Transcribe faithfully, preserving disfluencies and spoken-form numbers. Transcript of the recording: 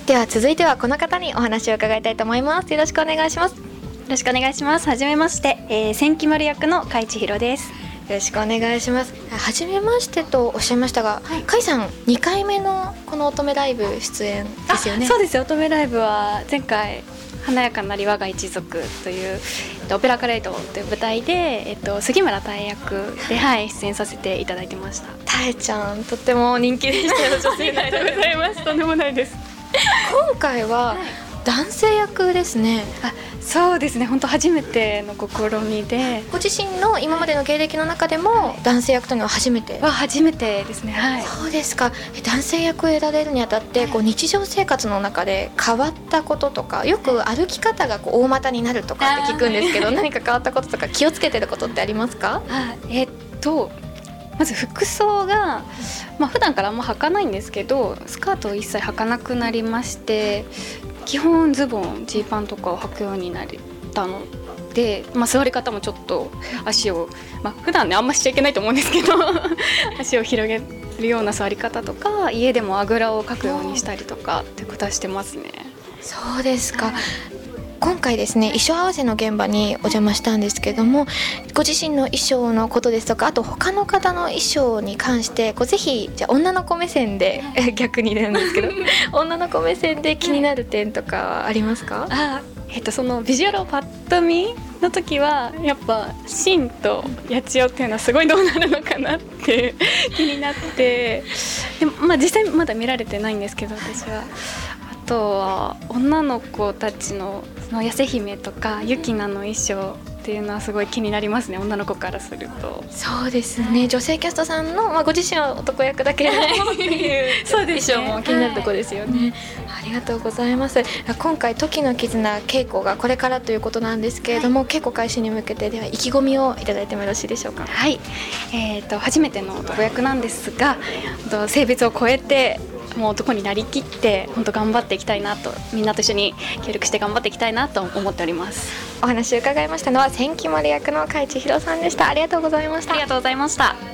では続いてはこの方にお話を伺いたいと思います。よろしくお願いします。よろしくお願いします。はじめまして、えー、千木丸役の甲斐千尋です。 よろしくお願いします。はじめましてとおっしゃいましたが、はい、甲斐さんにかいめのこの乙女ライブ出演ですよね。 そうですよ。乙女ライブは前回華やかなり我が一族という、えっと、オペラカレイドという舞台で、えっと、杉村太役で、はい、出演させていただいてました。 太ちゃんとっても人気でしたよ。女性ありがとうございます。とんでもないです。 今回は男性役ですね。 あ、そうですね。本当初めての試みで、 ご自身の今までの経歴の中でも男性役というのは初めて。 は初めてですね。はい。 そうですか。男性役を選ばれるにあたって、こう日常生活の中で変わったこととか、よく歩き方がこう大股になるとかって聞くんですけど、何か変わったこととか気をつけてることってありますか？ あ、えっとまず服装が、まあ、普段からあんま履かないんですけど、スカートを一切履かなくなりまして、基本ズボン、ジーパンとかを履くようになったので、まあ、座り方もちょっと足を、まあ、普段ねあんましちゃいけないと思うんですけど足を広げるような座り方とか、家でもあぐらをかくようにしたりとかってことはしてますね。 そうですか。今回ですね、衣装合わせの現場にお邪魔したんですけども、ご自身の衣装のことですとか、あと他の方の衣装に関してこうぜひじゃあ女の子目線で逆になんですけど女の子目線で気になる点とかはありますか？ あ、えっと、そのビジュアルをパッと見の時はやっぱシンと八千代っていうのはすごいどうなるのかなって気になって、でも、まあ、実際まだ見られてないんですけど、私はあとは女の子たちのその八瀬姫とかユキナの衣装っていうのはすごい気になりますね、女の子からすると。 そうですね、女性キャストさんの、まあ、ご自身は男役だけれどもっていうそうですね、 衣装も気になるところですよね、はい、ありがとうございます。今回時の絆稽古がこれからということなんですけれども、はい、稽古開始に向けてでは意気込みをいただいてもよろしいでしょうか？ はい、えー、と初めての男役なんですが、性別を超えてもう男になりきって本当頑張っていきたいなと、みんなと一緒に協力して頑張っていきたいなと思っております。 お話を伺いましたのは千木丸役の甲斐千尋さんでした。ありがとうございました。 ありがとうございました。